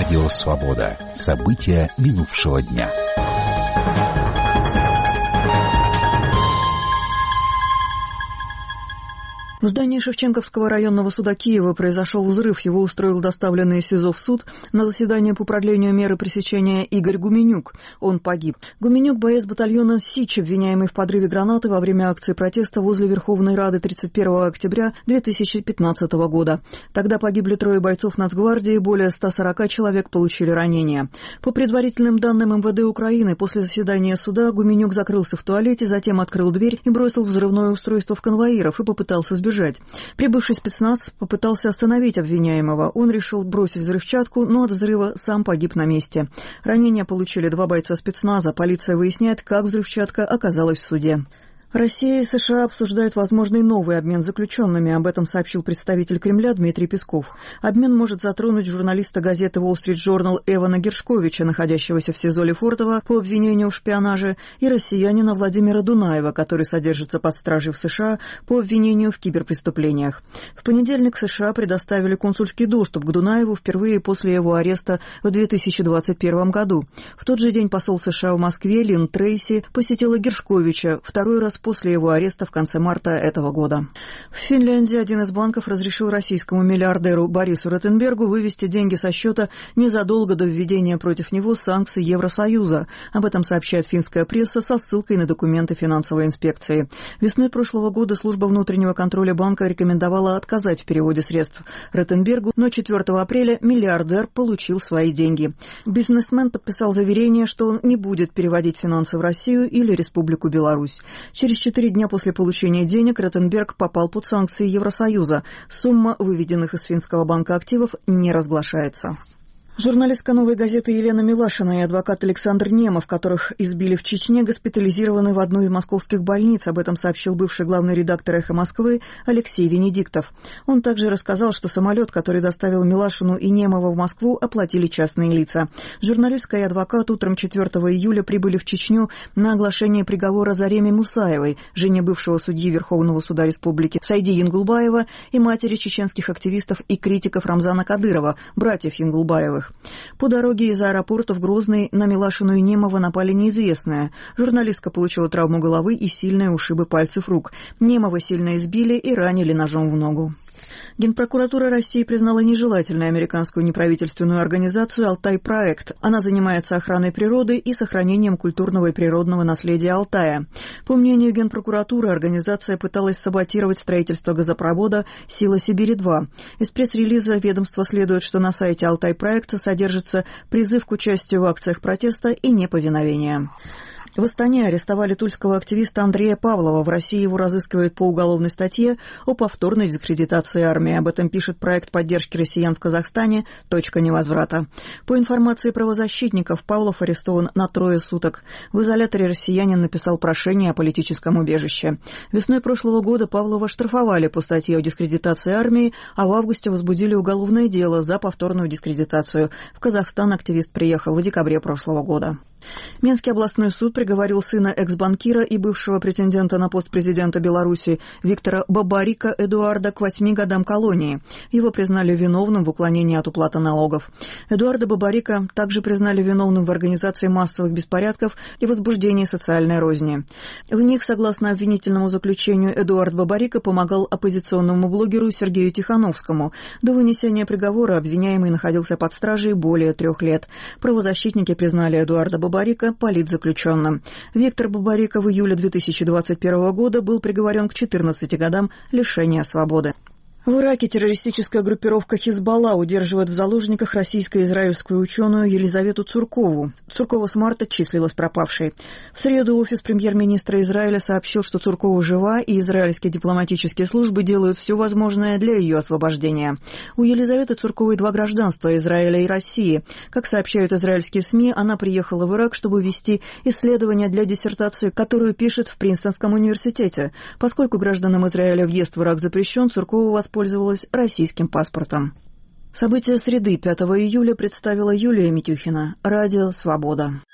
Радио «Свобода». События минувшего дня. В здании Шевченковского районного суда Киева произошел взрыв. Его устроил доставленный из СИЗО в суд на заседание по продлению меры пресечения Игорь Гуменюк. Он погиб. Гуменюк – боец батальона «Сич», обвиняемый в подрыве гранаты во время акции протеста возле Верховной Рады 31 октября 2015 года. Тогда погибли 3 бойцов Нацгвардии, более 140 человек получили ранения. По предварительным данным МВД Украины, после заседания суда Гуменюк закрылся в туалете, затем открыл дверь и бросил взрывное устройство в конвоиров и попытался сбежать. Прибывший спецназ попытался остановить обвиняемого. Он решил бросить взрывчатку, но от взрыва сам погиб на месте. Ранения получили 2 бойца спецназа. Полиция выясняет, как взрывчатка оказалась в суде. Россия и США обсуждают возможный новый обмен заключенными. Об этом сообщил представитель Кремля Дмитрий Песков. Обмен может затронуть журналиста газеты Wall Street Journal Эвана Гершковича, находящегося в СИЗО Лефортово по обвинению в шпионаже, и россиянина Владимира Дунаева, который содержится под стражей в США по обвинению в киберпреступлениях. В понедельник США предоставили консульский доступ к Дунаеву впервые после его ареста в 2021 году. В тот же день посол США в Москве Лин Трейси посетила Гершковича второй раз после его ареста в конце марта этого года. В Финляндии один из банков разрешил российскому миллиардеру Борису Ротенбергу вывести деньги со счета незадолго до введения против него санкций Евросоюза. Об этом сообщает финская пресса со ссылкой на документы финансовой инспекции. Весной прошлого года служба внутреннего контроля банка рекомендовала отказать в переводе средств Ротенбергу, но 4 апреля миллиардер получил свои деньги. Бизнесмен подписал заверение, что он не будет переводить финансы в Россию или Республику Беларусь. Через 4 дня после получения денег Ротенберг попал под санкции Евросоюза. Сумма выведенных из финского банка активов не разглашается. Журналистка «Новой газеты» Елена Милашина и адвокат Александр Немов, которых избили в Чечне, госпитализированы в одну из московских больниц. Об этом сообщил бывший главный редактор «Эхо Москвы» Алексей Венедиктов. Он также рассказал, что самолет, который доставил Милашину и Немова в Москву, оплатили частные лица. Журналистка и адвокат утром 4 июля прибыли в Чечню на оглашение приговора Зареме Мусаевой, жене бывшего судьи Верховного суда Республики Сайди Янгулбаева и матери чеченских активистов и критиков Рамзана Кадырова, братьев Янгулбаевых. По дороге из аэропорта в Грозный на Милашину и Немова напали неизвестные. Журналистка получила травму головы и сильные ушибы пальцев рук. Немова сильно избили и ранили ножом в ногу. Генпрокуратура России признала нежелательной американскую неправительственную организацию «Алтай-проект». Она занимается охраной природы и сохранением культурного и природного наследия Алтая. По мнению Генпрокуратуры, организация пыталась саботировать строительство газопровода «Сила Сибири-2». Из пресс-релиза ведомства следует, что на сайте «Алтай-проекта» содержится призыв к участию в акциях протеста и неповиновения. В Астане арестовали тульского активиста Андрея Павлова. В России его разыскивают по уголовной статье о повторной дискредитации армии. Об этом пишет проект поддержки россиян в Казахстане «Точка невозврата». По информации правозащитников, Павлов арестован на 3 суток. В изоляторе россиянин написал прошение о политическом убежище. Весной прошлого года Павлова штрафовали по статье о дискредитации армии, а в августе возбудили уголовное дело за повторную дискредитацию. В Казахстан активист приехал в декабре прошлого года. Минский областной суд приговорил сына экс-банкира и бывшего претендента на пост президента Беларуси Виктора Бабарика Эдуарда к 8 годам колонии. Его признали виновным в уклонении от уплаты налогов. Эдуарда Бабарика также признали виновным в организации массовых беспорядков и возбуждении социальной розни. В них, согласно обвинительному заключению, Эдуард Бабарика помогал оппозиционному блогеру Сергею Тихановскому. До вынесения приговора обвиняемый находился под стражей более 3 лет. Правозащитники признали Эдуарда Бабарика политзаключенным. Виктор Бабарика в июле 2021 года был приговорен к 14 годам лишения свободы. В Ираке террористическая группировка «Хизбалла» удерживает в заложниках российско-израильскую ученую Елизавету Цуркову. Цуркова с марта числилась пропавшей. В среду офис премьер-министра Израиля сообщил, что Цуркова жива, и израильские дипломатические службы делают все возможное для ее освобождения. У Елизаветы Цурковой 2 гражданства – Израиля и России. Как сообщают израильские СМИ, она приехала в Ирак, чтобы вести исследования для диссертации, которую пишет в Принстонском университете. Поскольку гражданам Израиля въезд в Ирак запрещен, Цуркова воспользовалась российским паспортом. События среды 5 июля представила Юлия Митюхина. Радио «Свобода».